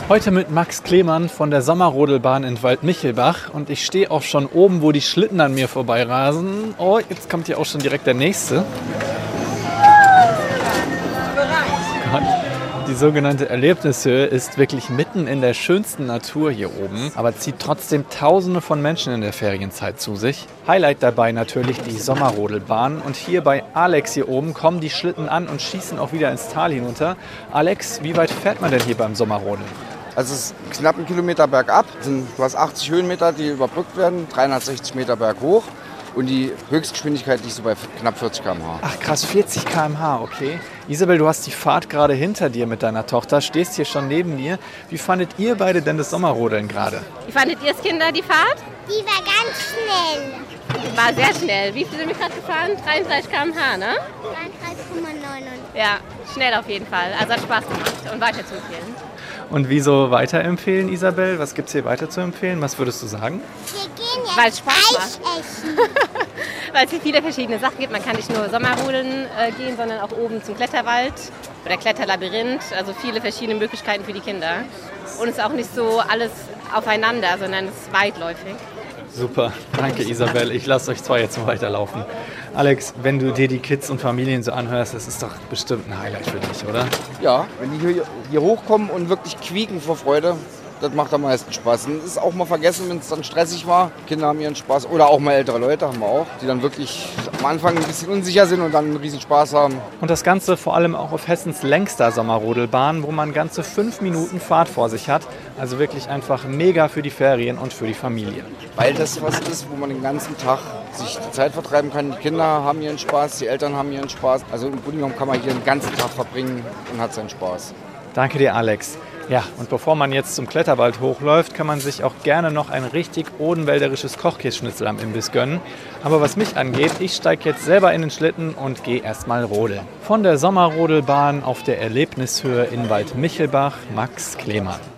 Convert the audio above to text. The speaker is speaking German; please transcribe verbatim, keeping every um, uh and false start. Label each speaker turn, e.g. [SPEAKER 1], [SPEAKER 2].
[SPEAKER 1] Heute mit Max Klemann von der Sommerrodelbahn in Waldmichelbach und ich stehe auch schon oben, wo die Schlitten an mir vorbeirasen. Oh, jetzt kommt hier auch schon direkt der nächste. Gott. Die sogenannte Erlebnishöhe ist wirklich mitten in der schönsten Natur hier oben, aber zieht trotzdem Tausende von Menschen in der Ferienzeit zu sich. Highlight dabei natürlich die Sommerrodelbahn und hier bei Alex hier oben kommen die Schlitten an und schießen auch wieder ins Tal hinunter. Alex, wie weit fährt man denn hier beim Sommerrodeln?
[SPEAKER 2] Also es ist knapp einen Kilometer bergab, du hast achtzig Höhenmeter, die überbrückt werden, dreihundertsechzig Meter berghoch. Und die Höchstgeschwindigkeit liegt so bei knapp vierzig Kilometer pro Stunde.
[SPEAKER 1] Ach krass, vierzig Kilometer pro Stunde, okay. Isabel, du hast die Fahrt gerade hinter dir mit deiner Tochter, stehst hier schon neben mir. Wie fandet ihr beide denn das Sommerrodeln gerade?
[SPEAKER 3] Wie fandet ihr es, Kinder, die Fahrt?
[SPEAKER 4] Die war ganz schnell.
[SPEAKER 3] War sehr schnell. Wie viel sind wir gerade gefahren? dreiunddreißig Kilometer pro Stunde, ne?
[SPEAKER 4] dreiunddreißig Komma neun.
[SPEAKER 3] Ja, schnell auf jeden Fall. Also hat Spaß gemacht und weiter zu empfehlen.
[SPEAKER 1] Und wieso weiterempfehlen, Isabel? Was gibt es hier weiter zu empfehlen? Was würdest du sagen?
[SPEAKER 4] Wir gehen jetzt
[SPEAKER 3] Weil es Spaß
[SPEAKER 4] Eis
[SPEAKER 3] macht.
[SPEAKER 4] essen.
[SPEAKER 3] Weil es hier viele verschiedene Sachen gibt. Man kann nicht nur Sommerrodeln äh, gehen, sondern auch oben zum Kletterwald oder Kletterlabyrinth. Also viele verschiedene Möglichkeiten für die Kinder. Und es ist auch nicht so alles aufeinander, sondern es ist weitläufig.
[SPEAKER 1] Super, danke Isabel. Ich lasse euch zwei jetzt mal weiterlaufen. Alex, wenn du dir die Kids und Familien so anhörst, das ist doch bestimmt ein Highlight für dich, oder?
[SPEAKER 2] Ja, wenn die hier, hier hochkommen und wirklich quieken vor Freude, das macht am meisten Spaß. Und es ist auch mal vergessen, wenn es dann stressig war. Kinder haben ihren Spaß. Oder auch mal ältere Leute haben wir auch, die dann wirklich am Anfang ein bisschen unsicher sind und dann einen riesen Spaß haben.
[SPEAKER 1] Und das Ganze vor allem auch auf Hessens längster Sommerrodelbahn, wo man ganze fünf Minuten Fahrt vor sich hat. Also wirklich einfach mega für die Ferien und für die Familie.
[SPEAKER 2] Weil das was ist, wo man den ganzen Tag sich die Zeit vertreiben kann. Die Kinder haben ihren Spaß, die Eltern haben ihren Spaß. Also im Grunde genommen kann man hier den ganzen Tag verbringen und hat seinen Spaß.
[SPEAKER 1] Danke dir, Alex. Ja, und bevor man jetzt zum Kletterwald hochläuft, kann man sich auch gerne noch ein richtig odenwälderisches Kochkässchnitzel am Imbiss gönnen. Aber was mich angeht, ich steige jetzt selber in den Schlitten und gehe erstmal rodeln. Von der Sommerrodelbahn auf der Erlebnishöhe in Waldmichelbach, Max Klemann.